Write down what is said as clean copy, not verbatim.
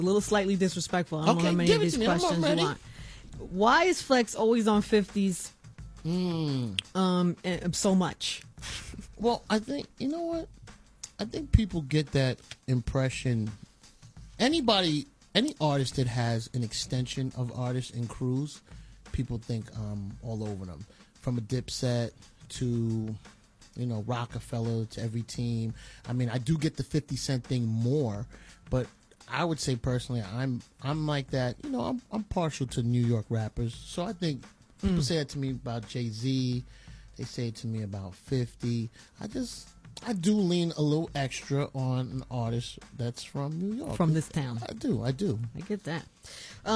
a little slightly disrespectful. I don't know how many give of it these to me. I'm questions you ready. want. Why is Flex always on 50s and so much? Well, I think, you know what? I think people get that impression. Any artist that has an extension of artists and crews, people think all over them. From a Dipset to, Rockefeller to every team. I mean, I do get the 50 Cent thing more, but I would say personally, I'm like that. I'm partial to New York rappers, so I think people say that to me about Jay-Z. They say it to me about 50. I do lean a little extra on an artist that's from New York. From this town. I do. I get that.